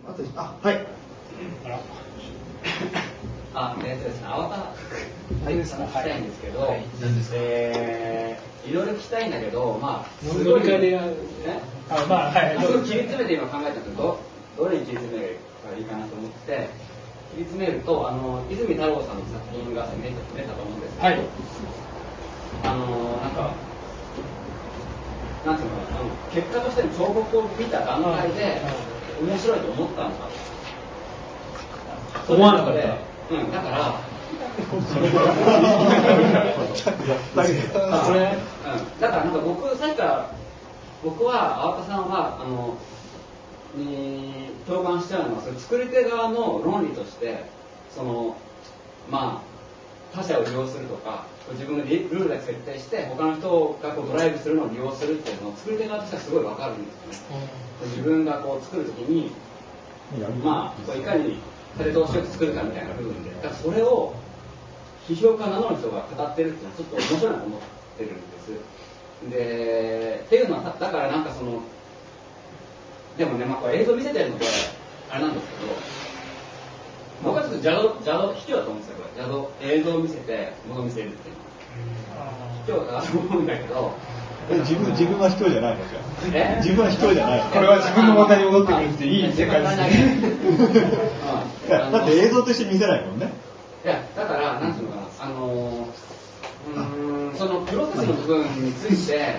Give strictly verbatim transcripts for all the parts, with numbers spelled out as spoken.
あとあはいあ、えっとですね、アバターはい、聞きたいんですけど、はい、えー、いろいろ聞きたいんだけど、まあ、すごいね、あ、まあ、はい、すごい切り詰めて今考えたんですけど、どれに切り詰めればいいかなと思って、切り詰めると、あの泉太郎さんの作品が見えたと思うんですけど、はい、あのなんか、なんていうのかな、あの結果としての彫刻を見た段階で面白いと思ったのか。 思わなかった。 うん、だから、 それ、うん、 だからなんか僕さっきから僕は青田さんはあのに共感しちゃうのはそれ作り手側の論理としてそのまあ他者を利用するとか自分のルールだけ設定して他の人がこうドライブするのを利用するっていうのを作り手側としてはすごい分かるんですよね。うん、自分がこう作るときにまあいかに風通しよく作るかみたいな部分で、だからそれを批評家などの人が語ってるっていうのはちょっと面白いなと思ってるんです。で、っていうのはだからなんかそのでもね、まあ、これ映像見せてるのであれなんですけど、僕はちょっと邪道邪道卑怯だと思うんですよこれ。邪道映像を見せて物を見せるっていうのは卑怯だと思うんだけど。 自分自分は卑怯じゃないのじゃ。自分は卑怯じゃない。 これは自分の問題に戻ってくるっていい世界ですね。 だって映像として見せないもんね。 いやだからなんていうのかな、あのうーんそのプロセスの部分について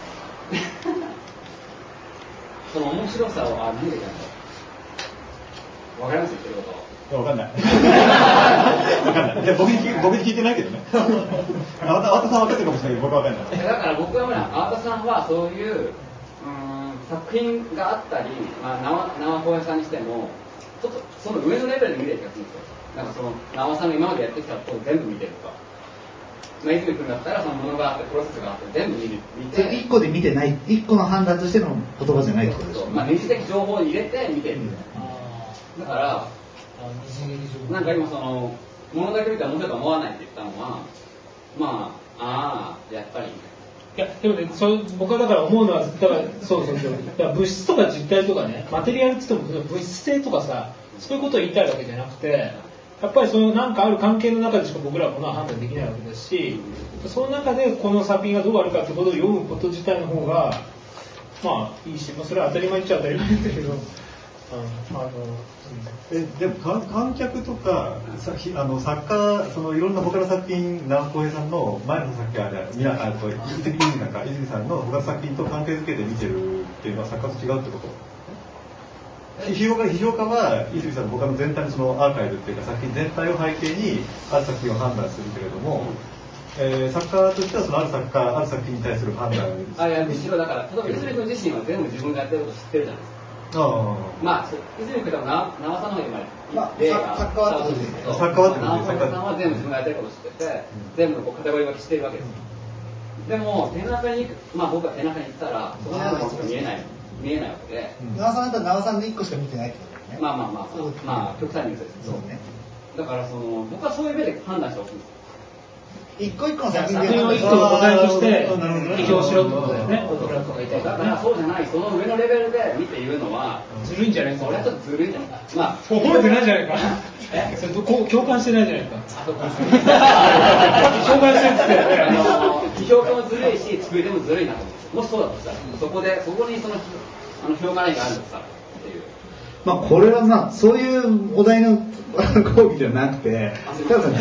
その面白さをあ何で言ったんだろう。わかります言ってること。 わかんない。わかんない。いや僕に僕に聞いてないけどね。あわたさんは分かってるかもしれないけど僕は分かんない。 だから僕はほらあわたさんはそういううーん作品があったり、まあ縄縄小屋さんにしてもちょっとその上のレベルで見てる気がするんですよ。なんかその縄さんが今までやってきたことを全部見てるとか。まあ、泉君だったらそのものがあってプロセスがあって全部見る見て一個で見てない一個の判断としての言葉じゃないってことですよね。 まあ二次的情報を入れて見てるみたいな。だからなんか今そのものだけ見たら面白いと思わないって言ったのはまあああやっぱり。 いやでもね、そ僕はだから思うのはだからそうそうそうだから物質とか実体とかねマテリアルって言っても物質性とかさそういうことを言いたいわけじゃなくてやっぱりそのなんかある関係の中でしか僕らはものは判断できないわけですしその中でこの作品がどうあるかってことを読むこと自体の方がまあいいし、まあ、それは当たり前っちゃ当たり前だけど、うん、あのえでも観客とかさあの作家そのいろんな他の作品直浩平さんの前の作品あれみなあと泉さんか泉さんの他の作品と関係づけて見てるっていうのは作家と違うってこと？批評家批評家は泉さんの他の全体のそのアーカイブっていうか作品全体を背景にある作品を判断するけれども、えー、作家としてはそのある作家ある作品に対する判断あいやむしろだから例えば泉君自身は全部自分がやってること知ってるじゃないですか。あまあ泉君とか縄さんの方が今例が作家はってことですけど作家はってことですけど縄さんは全部自分がやってること知ってて、うん、全部こうカテゴリー分けしてるわけですよ。でも手中にまあ僕は手中に行ったらそこにあるのしか見えない見えないわけで、 縄さんだったら縄さんのいっこしか見てないってことですね。 まあまあまあまあ、まあ、極端に言うとですけど、ね、だからその僕はそういう目で判断してほしいんですよ。 一個一個の作品を一個の個体として批評しろってことだよね。 だからそうじゃないその上のレベルで見て言うのはずるいんじゃないか。 それはちょっとずるいんじゃないか。まあ覚えてないじゃないか。えそれと共感してないじゃないか。共感してるって言ってあの批評家もずるいし作り手もずるいなと思って。もしそうだとしたらそこでそこにそのあの評価ラインがあるんですからっていう。 まあこれはまあそういうお題の講義じゃなくて、多分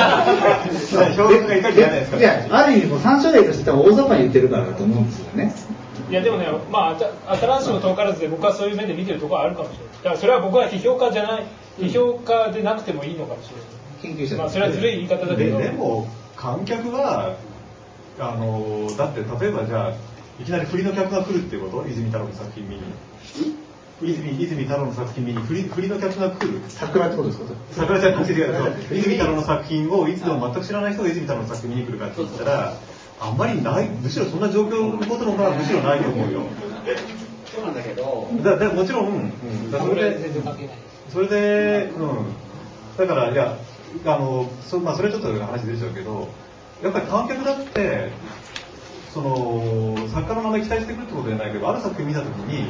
いやある意味もう参照例としては大雑把に言ってるからだと思うんですよね。 いやでもね、まあ新しいも遠からずで僕はそういう目で見てるところはあるかもしれない。だからそれは僕は批評家じゃない、批評家でなくてもいいのかもしれない。 研究者。 まあそれはずるい言い方だけど。 で, でも観客はあのだって例えばじゃあいきなり振りの客が来るっていうこと泉太郎の作品見に。泉, 泉太郎の作品見に振り振りの客が来る桜ってことですか？ 桜じゃなくて泉太郎の作品をいつでも全く知らない人が泉太郎の作品見に来るかって言ったらあんまりないむしろそんな状況のことの方がむしろないと思うよ。 そうなんだけどだだもちろん、うん、だそれでそれで、うん、だからいやあの そ,、まあ、それちょっと話出ちゃうけどやっぱり観客だってその作家の名前期待してくるってことじゃないけどある作品見たときに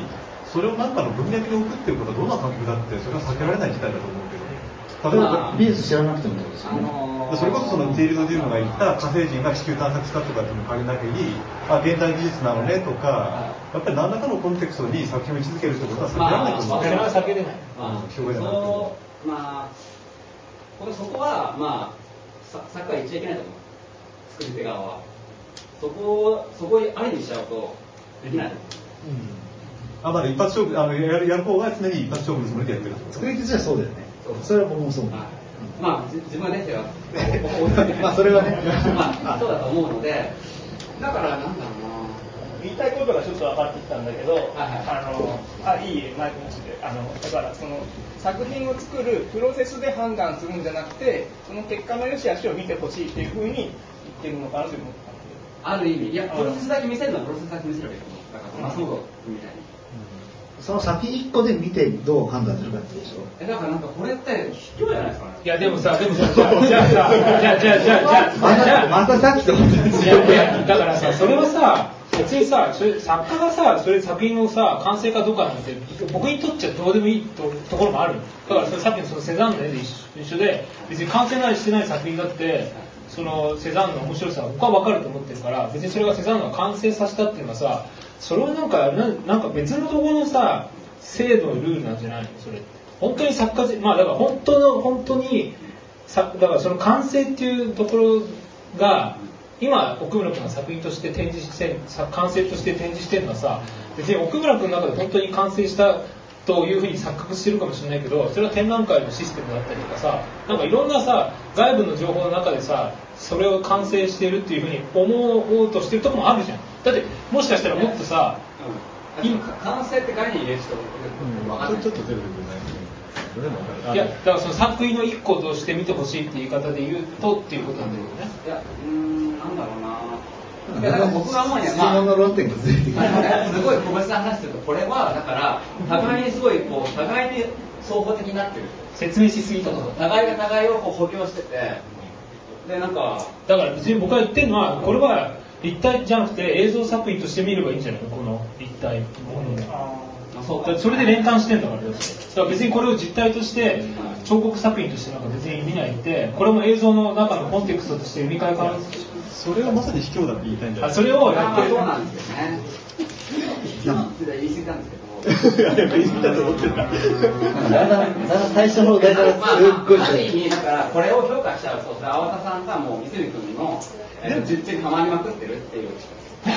それを何かの文脈に置くっていうことはどんな感覚だってそれは避けられない事態だと思うけど、例えば、 まあ、美術知らなくてもってことですよね、 あのー、 それこそそのティールド・デューノが言った火星人が地球探索したとかっていうのを借りなきゃに、あ、現代美術なのねとか、やっぱり何らかのコンテクストに作品を位置づけるってことは避けられないと思う。 それは避けれない。 まあ、 しょうがないなそう、まあ、これそこは、まあ、さ作家は言っちゃいけないと思う。作り手側は。そこを、そこをありにしちゃうと、できないと思う。 あ、まだ一発勝負、あのやるやる方は常に一発勝負のつもりでやってる。 作り手じゃそうだよね。それは僕もそう。 はい、まあ、自分が出てるわまあそれはね、 まあ、そうだと思うので、だからなんだろうな。 言いたいことがちょっと分かってきたんだけど、はいはい、あのあいいマイクなしで、あのだからその作品を作るプロセスで判断するんじゃなくて、その結果の良し悪しを見てほしいっていうふうに言ってるのかなと思ったんで。 ある意味、いやプロセスだけ見せるのはプロセスだけ見せるわけですよ。だから松本みたいに。 その先一個で見てどう判断するかってでしょ。 えだからなんかこれって卑怯じゃないですかね。 いやでもさ、でもさ、じゃあじゃあさ、じゃあじゃあじゃあじゃあまたまたさっきと同じ。 いやいやだからさ、それはさ、別にさ、それ作家がさ、それ作品をさ、完成かどうかなんて僕にとっちゃどうでもいい と, ところもある。だからそれさっきのそのセザンヌの絵で一緒で、別に完成なりしてない作品だって。そのセザンヌの面白さが僕は分かると思ってるから、別にそれがセザンヌが完成させたっていうのはさ、それはなんかな、なんか別のところのさ制度のルールなんじゃないのそれって。本当に作家、まあだから本当の本当にさ、だからその完成っていうところが今奥村君が作品として展示して完成として展示してるのはさ、別に奥村君の中で本当に完成したというふうに錯覚してるかもしれないけど、それは展覧会のシステムだったりとかさ、なんかいろんなさ外部の情報の中でさそれを完成してるっていうふうに思おうとしてるところもあるじゃん。だってもしかしたらもっとさ、 うん、今完成って概念入れる人分かんない。 ちょっとずれてくるね。それも分かる。 いやだからその作品の一個として見てほしいっていう言い方で言うとっていうことなんだけどね。 いやうーんなんだろうな。いやだから僕が思うには、 まあ、の論点がずれてくる。 すごい個別な話すると、これはだから互いにすごいこう互いに双方的になってる。 説明しすぎたと。 互いが互いをこう補強してて、でなんかだから別に僕が言ってるのはこれは立体じゃなくて映像作品として見ればいいんじゃないのこの立体もの。あそうだそれで連関してんだからだから別にこれを実体として彫刻作品としてなんか別に見ないってこれも映像の中のコンテクストとして読み替え可能。 それはまさに卑怯だって言いたいんじゃない。 あそれをやってる。 そうなんですよね。言い過ぎたんですけど。 いや言い過ぎたと思ってた。 だんだんだんだん最初の題からすっごい。 ある意味だからこれを評価しちゃうと、粟田さんがもう三角君の実地にはまりまくってるっていう。 プ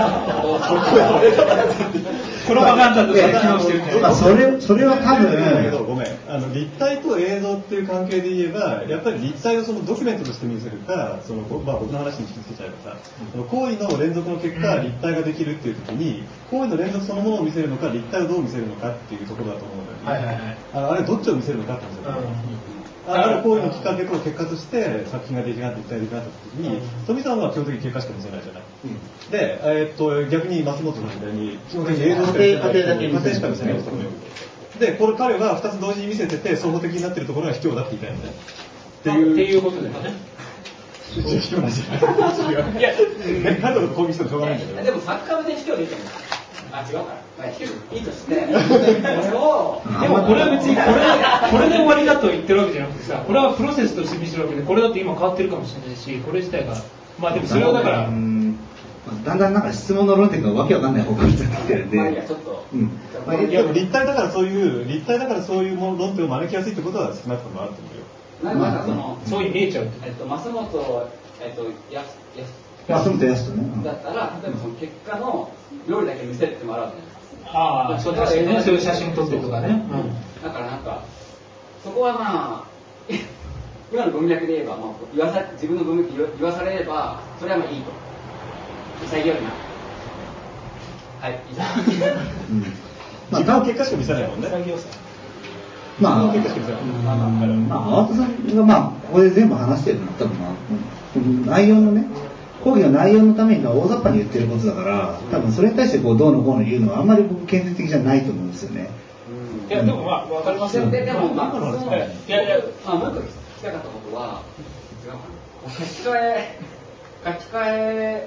ロパガンダとして機能してるんだよ。 まあそれそれは多分だけどごめんあの立体と映像っていう関係で言えばやっぱり立体をそのドキュメントとして見せるかその、まあ、僕の話に引き付けちゃえばさ、うん、行為の連続の結果、うん、立体ができるっていう時に行為の連続そのものを見せるのか立体をどう見せるのかっていうところだと思うんだよね、はいはいはい、あ, あれどっちを見せるのかって話だと思う、うんある行為のきっかけと結果として作品が出来上がって立体的になった時に、富さんは基本的に結果しか見せないじゃない、うん、で、えー、っと逆に松本さんみたいに基本的に映像しか見せない過程しか見せない人もいるでこれ彼はふたつ同時に見せてて双方的になってるところが卑怯だって言いたいんだよっていうっていうことだよね卑怯なんじゃないいや彼のこと攻撃してもしょうがないんだけどでも作家はね卑怯でいいと思うあ、違うから。いいとして、これを、 でもこれは別にこれこれで終わりだと言ってるわけじゃなくてさ、これはプロセスとして見せるわけで、これだって今変わってるかもしれないし、これ自体が、まあでもそれをだから、うんだんだんなんか質問の論点がわけわかんない方向になってきてるんで、 まあいやちょっと、 うん、 まあ、いや立体だからそういう立体だからそういう論点を招きやすいってことは少なくともあると思うよ。なんかその、 そういう見えちゃう。 えっと増本えっとやや増本やすとね。 だったら例えばその結果の料理だけ見せるってもあるわけじゃないですか。 ああ、そうですね。そういう写真撮ってとかね。うん、 だからなんかそこはまあ今の文脈で言えば、まあ、言わさ自分の文脈で言わされればそれはまあいいと。潔いな。はい。以上。 うん、まあ自分の結果しか見せないもんね。 まあ、 結果しか見せない。 まあ、まあ、青田さんがまあここで全部話してるのは多分まあ内容のね。講義の内容のためには大雑把に言ってることだから多分それに対してこうどうのこうの言うのはあんまり僕建設的じゃないと思うんですよね。 いやでもまあ分かりますよ。 でもまあいやいやまあ僕聞きたかったことは違うかな。書き換え書き換え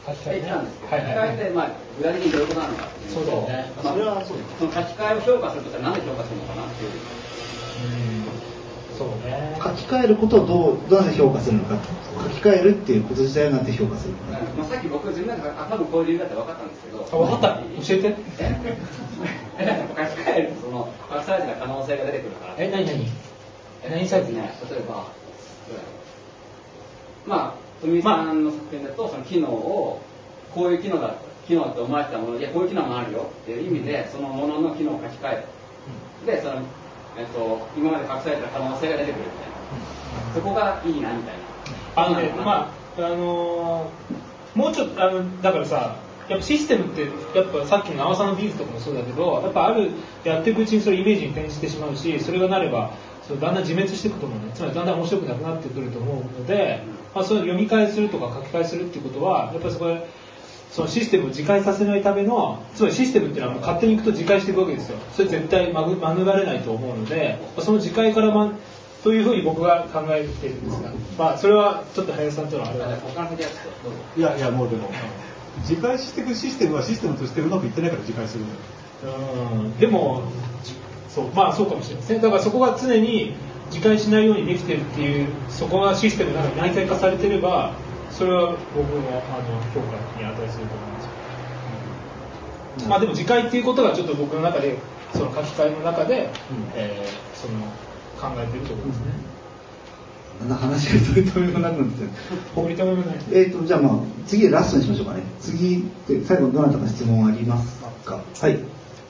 書き換えたんですけど、書き換えって、まあ、具体的にどういうことなのかっていうと、 そうだよね、 まあ、 それはそうその書き換えを評価するとしたら何で評価するのかなっていう。 そうね、 書き換えることをどうどうやって評価するのか、書き換えるっていうこと自体をなんて評価するのか、 まあ、さっき僕自分であ多分こういう理由だって分かったんですけど、 あ分かった、教えて。 えなんか書き換えるとその隠された可能性が出てくるから。 え何何何サイズね、例えばまあ富井さんの作品だとその機能をこういう機能だ機能って思われてたもの、いやこういう機能もあるよっていう意味でそのものの機能を書き換える、でそのえっと、今まで隠された可能性が出てくるみたいな、そこがいいなみたいな。 あのね、まああのー、もうちょっとあのだからさ、やっぱシステムってやっぱさっきの縄さんの技術とかもそうだけど、やっぱあるやっていくうちにそれイメージに転じてしまうし、それがなればそれだんだん自滅していくと思うね。つまりだんだん面白くなくなってくると思うので、まあ、それを読み替えするとか書き換えするっていうことはやっぱりそこでそのシステムを自戒させないための、つまりシステムっていうのは勝手にいくと自戒していくわけですよ。それ絶対免れないと思うので、その自戒から、ま、というふうに僕が考えているんですが、まあ、それはちょっと林さんというのはあれはね、 他の先はちょっとどうぞ。 いやいやもうでも自戒していくシステムはシステムとしてうまくいってないから自戒するんだよ。 うんでもそうまあそうかもしれません。だからそこが常に自戒しないようにできてるっていう、そこがシステムの中に内在化されてれば、それは僕のあの評価に値すると思います。うん、まあでも自戒っていうことがちょっと僕の中でその書き換えの中で、うんえー、その考えているところですね。 うん、なんか話が取り留めもなくなって取り留めもない。 えっ、ー、とじゃあまあ次ラストにしましょうかね。次で最後どなたか質問ありますか。はい。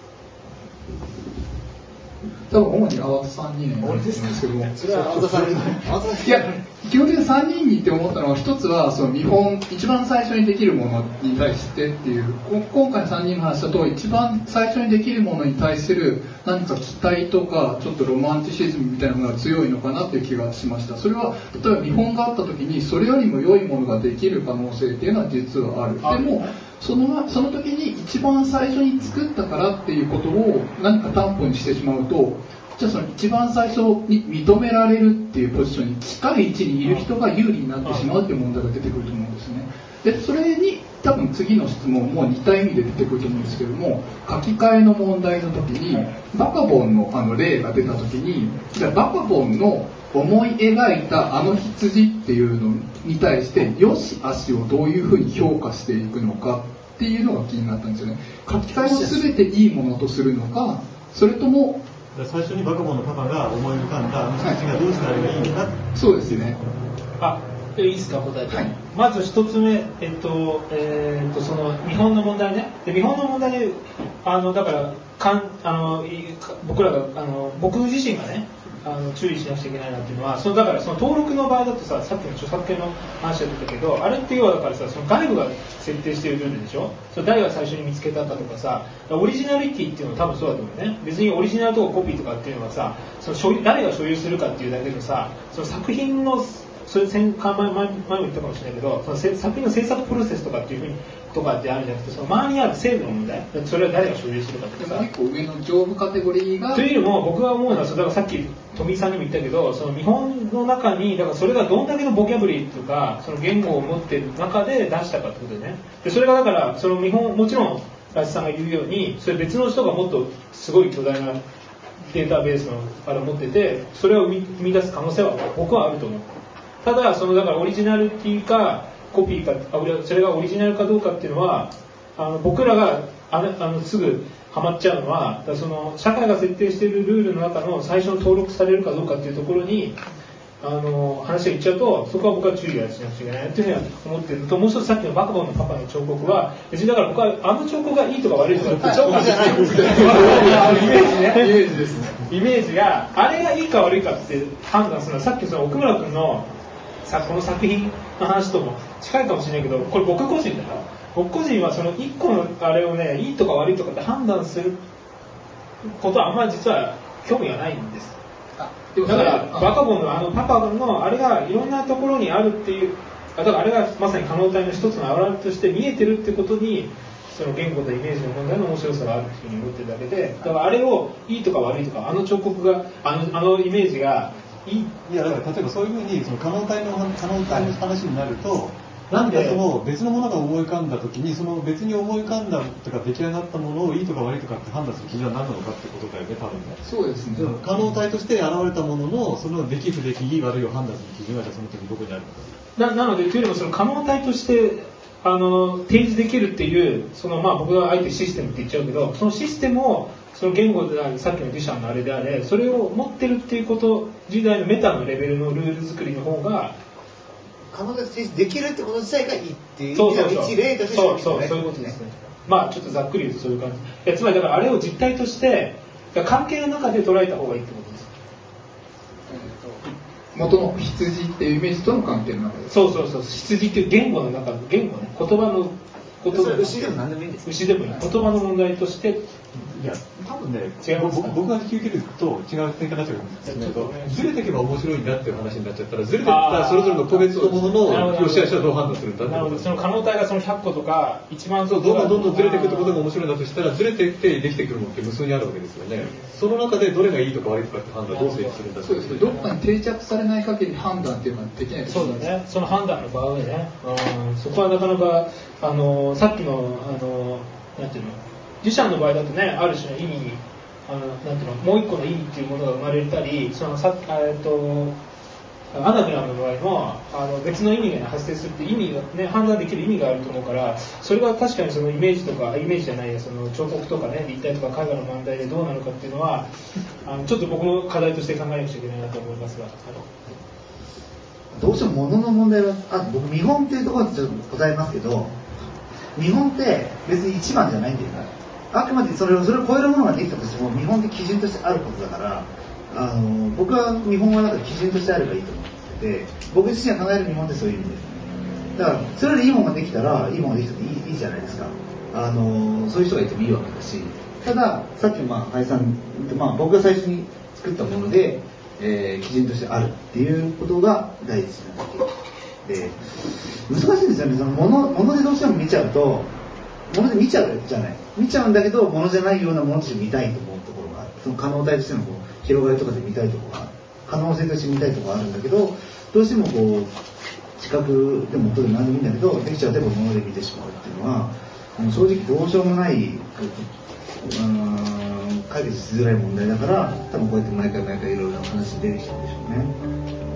多分主に青田さんにねんなんですけども、 それは青田さんにいや基本的にさんにんにって思ったのは、一つはその見本、一番最初にできるものに対してっていう、今回さんにんの話だと一番最初にできるものに対する何か期待とかちょっとロマンチシズムみたいなものが強いのかなっていう気がしました。それは例えば見本があった時にそれよりも良いものができる可能性っていうのは実はある。でもそのその時に一番最初に作ったからっていうことを何か担保にしてしまうと、じゃあその一番最初に認められるっていうポジションに近い位置にいる人が有利になってしまうっていう問題が出てくると思うんですね。でそれに多分次の質問も似た意味で出てくると思うんですけども、書き換えの問題の時にバカボンのあの例が出た時に、じゃあバカボンの思い描いたあの羊っていうのに対して良し悪しをどういうふうに評価していくのかっていうのが気になったんですよね。書き換えを全ていいものとするのか、それとも最初にバカボンのパパが思い浮かんだあの羊がどうしたらいいのか、はい、 そうですね。 あ、いいですか、答えて。 はい、 まず一つ目、えっと、えー、っと、その見本の問題ね。で、見本の問題で、あの、だから、かん、あの、僕らが、あの、僕自身がね、あの注意しなくちゃいけないなっていうのは、そのだからその登録の場合だとさ、さっきの著作権の話が出たけど、あれって要はだからさ、その外部が設定しているルールでしょ。それ誰が最初に見つけたかとかさ、オリジナリティっていうのは多分そうだと思うね。別にオリジナルとかコピーとかっていうのはさ、その所有誰が所有するかっていうだけでさ、その作品のそれ前前も言ったかもしれないけど、その作品の制作プロセスとかっていうふうにとかってあるんじゃなくて、その周りにある制度の問題、それは誰が所有するかとかさ、 結構上の上部カテゴリーがというよりも僕が思うのは、だからさっき富井さんにも言ったけど、その見本の中にだからそれがどんだけのボキャブリーとかその言語を持っている中で出したかってことでね。でそれがだからその見本、もちろんラシさんが言うように、それ別の人がもっとすごい巨大なデータベースのあれを持ってて、それを生み出す可能性は僕はあると思う。ただそのだからオリジナルっていうかコピーか、それがオリジナルかどうかっていうのは、あの僕らがあのあのすぐハマっちゃうのは、その社会が設定しているルールの中の最初の登録されるかどうかっていうところにあの話がいっちゃうと、そこは僕は注意はしなくちゃいけないというふうには思っているのと、もう一つさっきのバカボンのパパの彫刻は別にだから僕はあの彫刻がいいとか悪いとかって彫刻じゃないんですけどイメージね、イメージですね。イメージがあれがいいか悪いかって判断するのは、さっきその奥村君のさこの作品の話とも近いかもしれないけど、これ僕個人だから僕個人はそのいっこのあれをね、いいとか悪いとかって判断することはあんまり実は興味がないんです。だからバカボンのあのパパのあれがいろんなところにあるっていう、だからあれがまさに可能体の一つの表れとして見えてるってことに、その言語とイメージの問題の面白さがあるっていうふうに思ってるだけで、だからあれをいいとか悪いとか、あの彫刻があのあのイメージがいい、 いやだから例えばそういうふうにその可能体の可能体の話になると、 なんかその別のものが思い浮かんだ時にその別に思い浮かんだとか出来上がったものをいいとか悪いとかって判断する基準は何なのかってことだよね多分ね。 そうですね。 可能体として現れたもののその出来不出来いい悪いを判断する基準がじゃあその時どこにあるのか。 な, なのでというよりもその可能体としてあの提示できるっていうそのまあ僕があえてシステムって言っちゃうけどそのシステムをその言語であるさっきのデュシャンのあれであれそれを持ってるっていうこと時代のメタのレベルのルール作りの方が可能性できるってこと自体がいいっていうそうそうそう一例としてそうそうそういうことですね。まあちょっとざっくり言うとそういう感じ。いやつまりだからあれを実体として関係の中で捉えた方がいいってことです。 元の羊っていうイメージとの関係の中で。 そうそうそう羊っていう言語の中の言語ね言葉の言葉牛でも何でもいいんです牛でもいい言葉の問題としていや多分ね違いますか僕が引き受けると違う点になっちゃうんですけどずれていけば面白いんだっていう話になっちゃったらずれていったそれぞれの個別のものの良し悪しはどう判断するんだって。 なるほどその可能体がそのひゃっことか一万個そうどんどんどんどんずれていくってことが面白いんだとしたらずれていってできてくるものって無数にあるわけですよね。その中でどれがいいとか悪いとかって判断どう成立するんだそうですね。どっかに定着されない限り判断っていうのはできないです。 そうだねその判断の場合ね、うん、そこはなかなかあのさっきのあのなんていうのデュシャンの場合だとねある種の意味にあのなんていうのもう一個の意味っていうものが生まれたりそのさえっとアナグラムの場合もあの別の意味が発生するって意味が、ね、判断できる意味があると思うからそれが確かにそのイメージとかイメージじゃないやその彫刻とかね立体とか絵画の問題でどうなるかっていうのはあのちょっと僕も課題として考えなくちゃいけないなと思いますがどうしても物の問題はあ僕見本っていうところでちょっと答えますけど見本って別に一番じゃないんだよね。あくまでそれをそれを超えるものができたとしても見本って基準としてあることだからあの僕は見本はなんか基準としてあればいいと思ってて僕自身が考える見本ってそういう意味ですね。だからそれでいいものができたらいいものができたっていい、いいじゃないですか。あのそういう人がいてもいいわけだしたださっきまあ林さん、まあ、僕が最初に作ったもので、えー、基準としてあるっていうことが第一なだけで難しいんですよね。そのもの、ものでどうしても見ちゃうともので見ちゃうじゃない見ちゃうんだけどものじゃないようなものとして見たいと思うところがある。その可能体としてのこう広がりとかで見たいところがある可能性として見たいところがあるんだけどどうしてもこう視覚でも音でも何でもいいんだけどできちゃうともので見てしまうっていうのはもう正直どうしようもない解決しづらい問題だから多分こうやって毎回毎回いろいろな話出てきたんでしょうね。